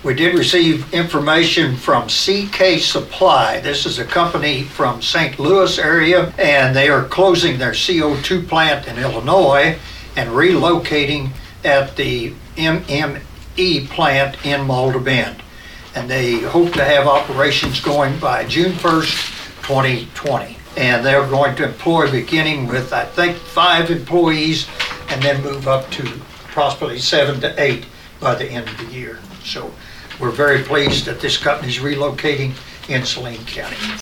We did receive information from CK Supply. This is a company from St. Louis area, and they are closing their CO2 plant in Illinois and relocating at the MME plant in Malda Bend. And they hope to have operations going by June 1st, 2020. And they're going to employ, beginning with, I think, 5 employees, and then move up to possibly 7 to 8 by the end of the year. So we're very pleased that this company is relocating in Saline County.